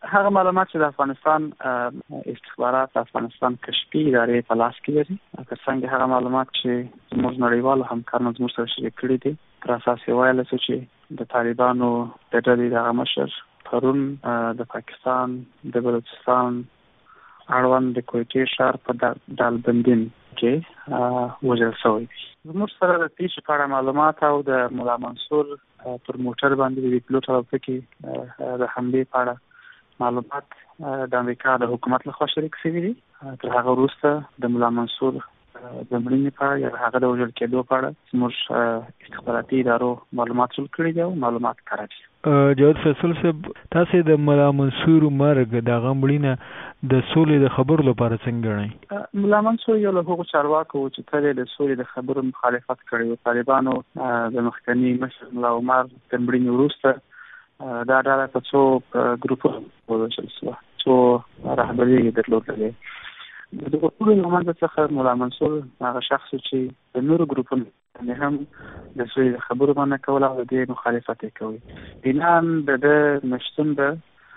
هغه معلومات چې د افغانستان استخبارات افغانستان کشفي ادارې په لاس کې لري، که څنګه هغه معلومات چې زموږ نړیوالو همکارانو زموږ سره شریک کړي دي، پر اساس یې ویلی شو چې د طالبانو د ډلې دغه مشر پرون د پاکستان د بلوچستان اړوند د کویټې ښار په دالبندین کې وژل شوی دی. زموږ سره د پیښې په اړه معلومات او د ملا منصور پر موټر باندې د پیلوټ او پکې د حملې په اړه معلومات د امریکا د حکومت لخوا شریک شوي دي. تر هغه وروسته د ملا منصور د مړینې په اړه یا د هغه د وژل کېدو په اړه زموږ استخباراتي ادارو معلومات شریک کړي دي او معلومات کره دي. جواد فیصل صاحب، تاسې د ملا منصور مرګ د هغه مړینه د سولې د خبرو لپاره څنګه ګڼئ؟ ملا منصور یو له هغو چارواکو و چې تل د سولې د خبرو مخالفت کړی و. طالبانو د مخکني مشر ملا عمر تر مړینې وروسته دا ډله په څو ګروپونو وویشل شوه، څو رهبري یې درلودلې. د دغو ټولو له منځه څخه ملا منصور هغه شخص چې د نورو ګروپونو هم د سولې د خبرو منع کول او د دې مخالفت یې کوي. بنان د ده نشتون به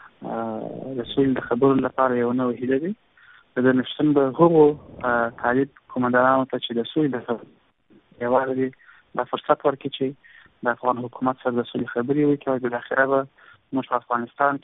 د سولې د خبرو لپاره یو نوې هیله وي. د ده نشتون به هغو طالب قومندانانو ته چې د سولې د خبرو یوازې دا فرصت ورکړي چې د افغان حکومت سره د سولې خبرې وکړي او بالاخره به موږ په افغانستان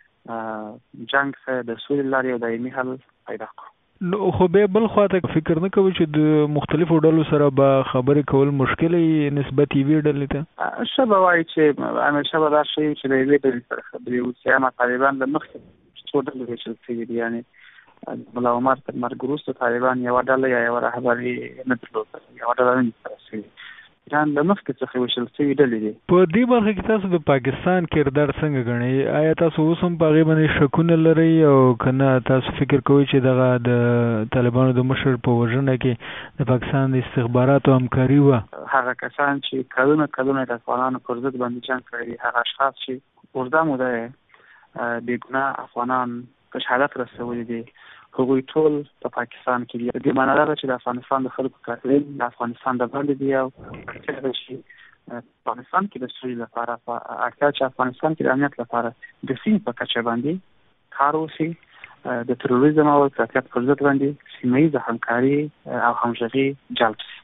کې جنګ سره د سولې لارې یو دایمي حل پیدا کړو. نو خو بیا بل خواته فکر نه کوي چې د مختلفو ډلو سره به خبرې کول مشکل وي نسبت یوې ډلې ته؟ ښه به وایي چې همیشه به دا ښه وي چې د یوې ډلې سره خبرې وکړي. اما طالبان له مخکې څو ډلې ویشل شوي دي، یعنې ملا عمر تر مرګ وروسته طالبان یوه ډله یا یوه رهبري نه درلوده، یوه ډله نه سره شوي، ایران له مخکې څخه ویشل شوي ډلې دي. په دې برخه کې تاسو د پاکستان کردار څنګه ګڼئ؟ آیا تاسو اوس هم په هغې باندې شکونه لرئ او که نه تاسو فکر کوئ چې دغه د طالبانو د مشر په وژنه کې د پاکستان د استخباراتو همکاري وه؟ هغه کسان چې کلونه د افغانانو پر ضد باندې جنګ کړی دي، هغه اشخاص چې اوږده موده یې بېګناه افغانان په شهادت رسولي دي، هغوی ټول په پاکستان کې دي. دې معنا ده چې د افغانستان د خلکو قاتلین د افغانستان د باندې دي او اړتیا ده چې افغانستان کې د سولې لپاره، اړتیا چې افغانستان کې د امنیت لپاره د سیمې په کچه باندې کار وشي، د تروریزم او افراطیت پر ضد باندې سیمه ییزه همکاري او همغږي جلب شي.